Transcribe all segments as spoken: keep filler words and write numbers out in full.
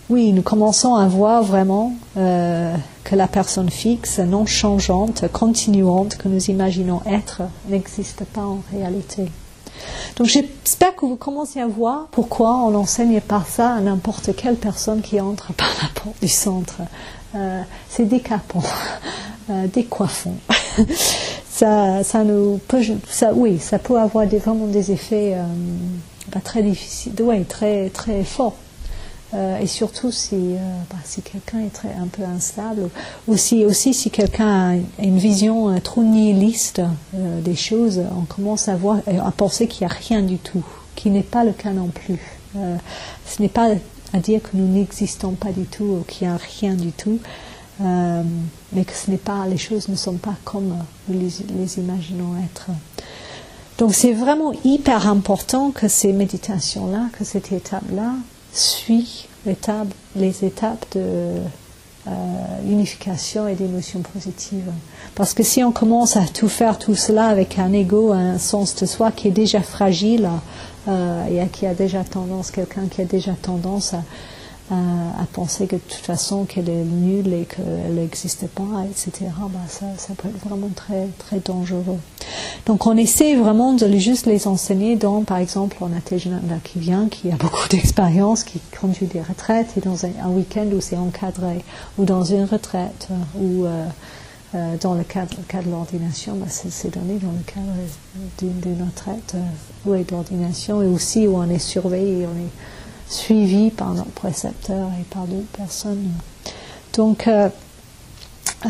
oui, nous commençons à voir vraiment euh, que la personne fixe, non changeante, continuante, que nous imaginons être, n'existe pas en réalité. Donc j'espère que vous commencez à voir pourquoi on n'enseigne pas ça à n'importe quelle personne qui entre par la porte du centre. Euh, c'est décapant, euh, décoiffant. ça, ça nous peut, ça, oui, ça peut avoir des, vraiment des effets euh, pas très difficiles, ouais, très très forts. Euh, et surtout si, euh, bah, si quelqu'un est très, un peu instable, ou si, aussi si quelqu'un a une vision euh, trop nihiliste euh, des choses, on commence à, voir, à penser qu'il n'y a rien du tout, qui n'est pas le cas non plus. Euh, ce n'est pas à dire que nous n'existons pas du tout ou qu'il n'y a rien du tout, euh, mais que ce n'est pas, les choses ne sont pas comme nous les, les imaginons être. Donc c'est vraiment hyper important que ces méditations-là, que cette étape-là, suit l'étape, les étapes de euh, l'unification et d'émotions positives. Parce que si on commence à tout faire tout cela avec un ego, un sens de soi qui est déjà fragile euh, et qui a déjà tendance, quelqu'un qui a déjà tendance à, à, à penser que de toute façon qu'elle est nulle et qu'elle n'existe pas, et cetera, bah ça, ça peut être vraiment très, très dangereux. Donc on essaie vraiment de juste les enseigner dans, par exemple, on a Tejananda qui vient, qui a beaucoup d'expérience, qui conduit des retraites, et dans un, un week-end où c'est encadré, ou dans une retraite, ou euh, euh, dans le cadre, le cadre de l'ordination, bah c'est, c'est donné dans le cadre d'une, d'une retraite, euh, oui, de l'ordination, et aussi où on est surveillé, on est suivi par notre précepteur et par d'autres personnes. Donc, euh, euh,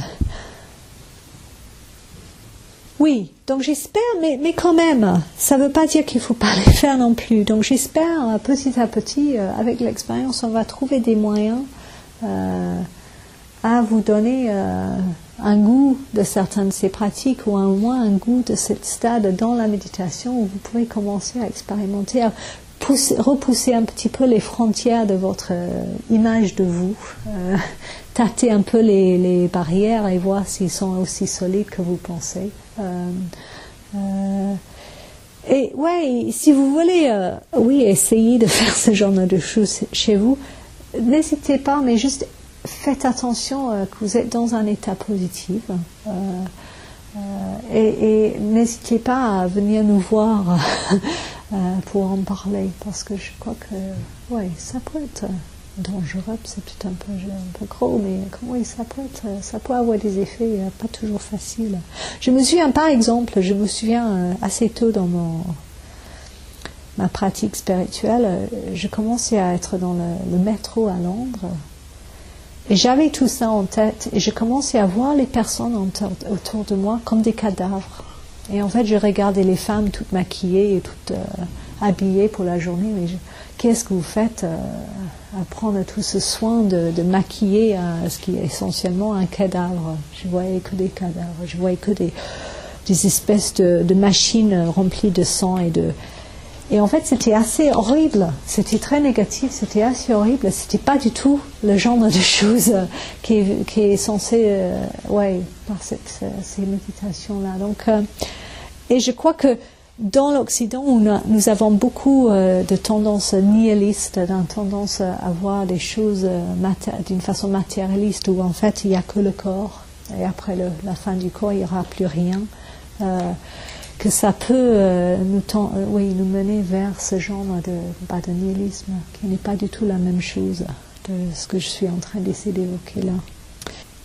oui, donc j'espère, mais, mais quand même, ça ne veut pas dire qu'il ne faut pas les faire non plus. Donc j'espère, petit à petit, euh, avec l'expérience, on va trouver des moyens euh, à vous donner euh, un goût de certaines de ces pratiques, ou au moins un goût de ce stade dans la méditation où vous pouvez commencer à expérimenter, à pousser, repousser un petit peu les frontières de votre euh, image de vous, euh, tâter un peu les, les barrières et voir s'ils sont aussi solides que vous pensez. Euh, euh, et ouais, si vous voulez, euh, oui, essayer de faire ce genre de choses chez vous, n'hésitez pas, mais juste faites attention euh, que vous êtes dans un état positif. Euh, euh, et, et n'hésitez pas à venir nous voir euh, pour en parler, parce que je crois que, ouais, ça peut être dangereux, c'est peut-être un peu, un peu gros, mais oui, ça peut être, ça peut avoir des effets euh, pas toujours faciles. Je me souviens, par exemple, je me souviens euh, assez tôt dans mon, ma pratique spirituelle, euh, je commençais à être dans le, le métro à Londres, et j'avais tout ça en tête, et je commençais à voir les personnes autour, autour de moi comme des cadavres. Et en fait, je regardais les femmes toutes maquillées et toutes euh, habillées pour la journée, mais je, qu'est-ce que vous faites euh, à prendre tout ce soin de, de maquiller euh, ce qui est essentiellement un cadavre? Je voyais que des cadavres, je voyais que des, des espèces de, de machines remplies de sang et de... Et en fait, c'était assez horrible, c'était très négatif, c'était assez horrible, c'était pas du tout le genre de choses euh, qui, est, qui est censé, euh, ouais, par cette, ces méditations-là. Donc, euh, et je crois que dans l'Occident, où nous, nous avons beaucoup euh, de tendances nihilistes, d'une tendance à voir des choses euh, maté- d'une façon matérialiste, où en fait il n'y a que le corps, et après le, la fin du corps, il n'y aura plus rien, euh, que ça peut euh, nous, ten- euh, oui, nous mener vers ce genre de, bah, de nihilisme, qui n'est pas du tout la même chose de ce que je suis en train d'essayer d'évoquer là.